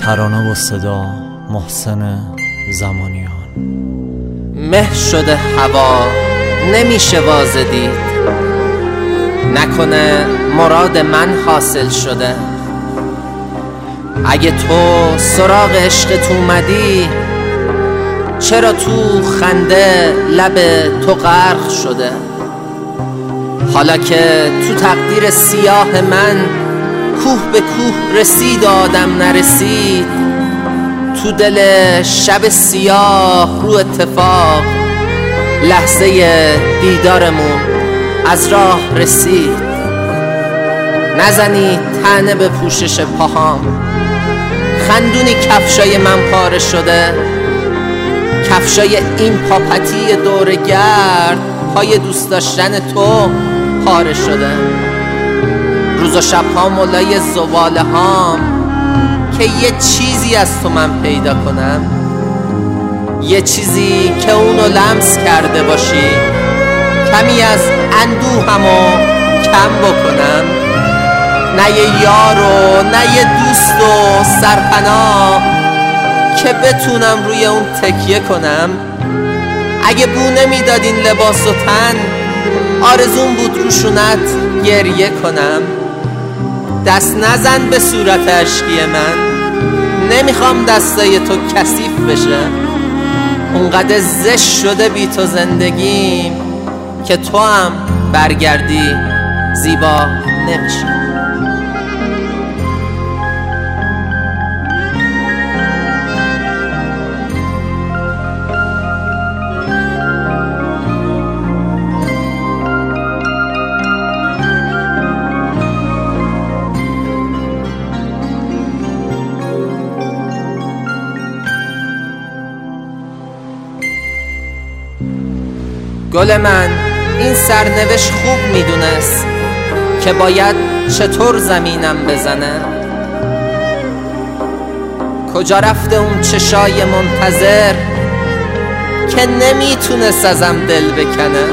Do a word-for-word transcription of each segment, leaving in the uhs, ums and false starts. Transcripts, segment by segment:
ترانه و صدا محسن زمانیان. مه شده هوا نمیشه وازه دید، نکنه مراد من حاصل شده. اگه تو سراغ عشقت اومدی، چرا تو خنده لب تو غرق شده؟ حالا که تو تقدیر سیاه من کوه به کوه رسید و آدم نرسید، تو دل شب سیاه رو اتفاق لحظه دیدارمون از راه رسید. نزنی طعنه به پوشش پاهام، خندونی کفشای من پاره شده، کفشای این پاپتی دورگرد پای دوست داشتن تو پاره شده. روز و شب ها مولای زباله هام که یه چیزی از تو من پیدا کنم، یه چیزی که اونو لمس کرده باشی، کمی از اندوهمو کم بکنم. نه یه یار و نه یه دوست و سرپناه که بتونم روی اون تکیه کنم. اگه بونه میداد این لباس و تن، آرزون بود روشونت گریه کنم. دست نزن به صورت عشقی من، نمیخوام دستای تو کثیف بشه. اونقدر زشت شده بی تو زندگیم که تو هم برگردی زیبا نمیشه. گل من این سرنوشت خوب میدونست که باید چطور زمینم بزنه. کجا رفته اون چشای منتظر که نمیتونست ازم دل بکنه؟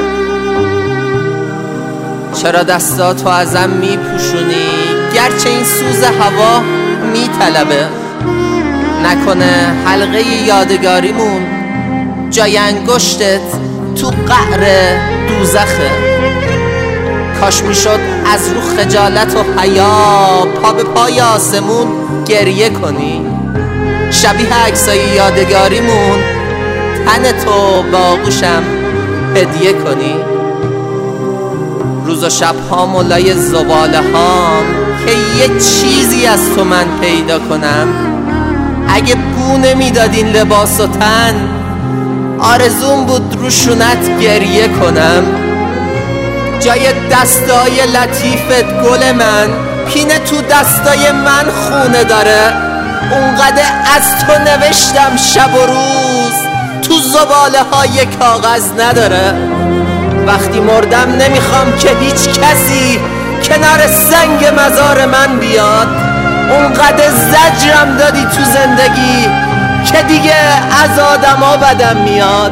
چرا دستاتو ازم میپوشونی گرچه این سوز هوا میطلبه؟ نکنه حلقه یادگاریمون جای انگشتت تو قعر دوزخه؟ کاش میشد از رو خجالت و حیا پا به پای آسمون گریه کنی، شبیه عکسای یادگاریمون تن تو با آغوشم هدیه کنی. روز و شب ها مولای زباله هام که یه چیزی از تو من پیدا کنم. اگه بونه میداد این لباس و تن، آرزون بود روشونت گریه کنم. جای دستای لطیفت گل من، پینه تو دستای من خونه داره. اونقدر از تو نوشتم شب و روز، تو زباله های کاغذ نداره. وقتی مردم نمیخوام که هیچ کسی کنار سنگ مزار من بیاد. اونقدر زجرم دادی تو زندگی که دیگه از آدما بدم میاد.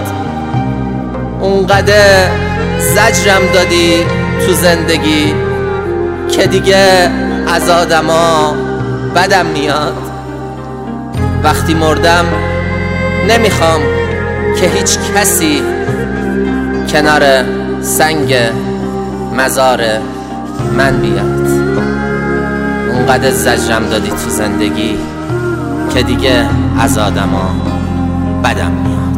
اونقدر زجرم دادی تو زندگی که دیگه از آدما بدم میاد. وقتی مردم نمیخوام که هیچ کسی کنار سنگ مزار من بیاد. اونقدر زجرم دادی تو زندگی که دیگه از آدما بدم میاد.